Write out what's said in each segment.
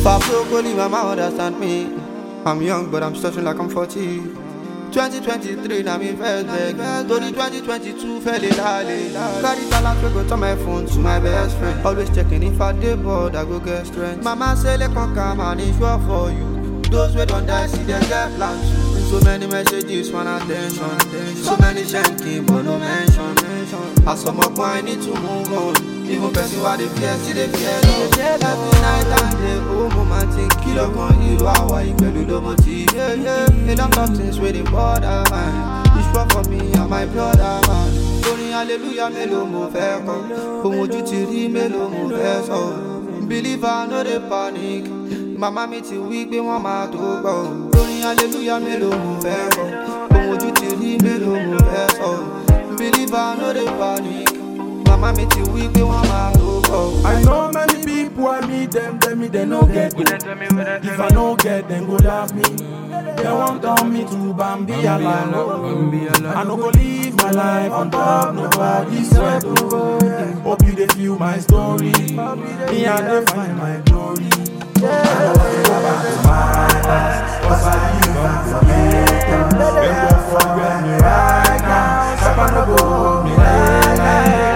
I broke, only mama understand me. I'm young, but I'm stretching like I'm 40. 2023, now me first beg. Tony 2022, fell in alley. Carry talent, we go to my phone to my best friend. Always checking if I dey bored, I go get strength. Mama say, let come come and it's sure for you. Those who don't die, see them get plans. So many messages, one attention. So many shanking, but no mention. As some up, I need to move on. Even person what they fear, see they fear love. Every night and day, oh mama think kilo con hero, how I do the motive. They don't talk things with the border man. It's for me and my brother man. Only hallelujah, melo mo fair come. Who would you tiri melo mo fair so? Believer no they panic. Mama me till weak, be one man to go. Only hallelujah, melo mo fair come. Who would you tiri melo mo fair so? Believer no they panic. Mama me till weak, be one man to go. I know many people, I meet them, tell me they no get me. If I no get, then go love me. They won't turn me to Bambi alive. I no go live my life on top nobody's sweat. Hope you they feel my story. Me and they find my glory. I know I go back to my past, 'cause I live and forget. They won't forget me right now. Papa no go hold me like that.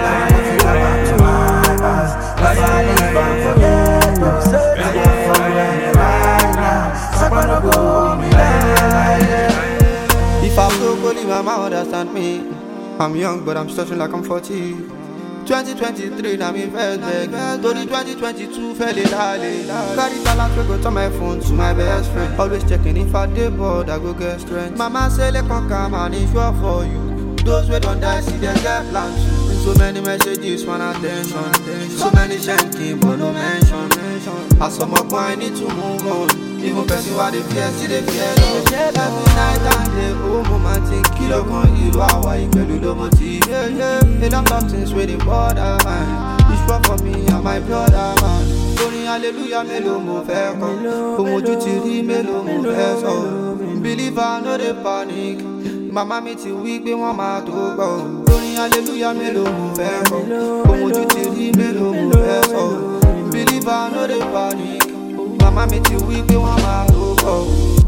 If I broke, only mama understand me. I'm young, but I'm stretching like I'm 40. 2023, now me first beg. Tony 2022, fell in alley. Carry talent, we go to my phone to my best friend. Always checking if I dey bored, I go get strength. Mama say, let come come and it's sure for you. Those who don't die, see them get plans. So many messages, one attention. So many shanking, but no mention. As some up, I need to move on. Even person what they fear, see they fear love. Every night and day, oh mama think kilo con hero, how I do the motive. They don't talk things with the border man. It's for me and my brother man. Only hallelujah, melo mo fair come. Who would you tiri melo mo fair so? Believer no they panic. Mama me till weak, be one man to go. Only hallelujah, melo mo fair come. Who would you tiri melo mo fair so? Believer no they panic. Mama me till weak, be one man to go.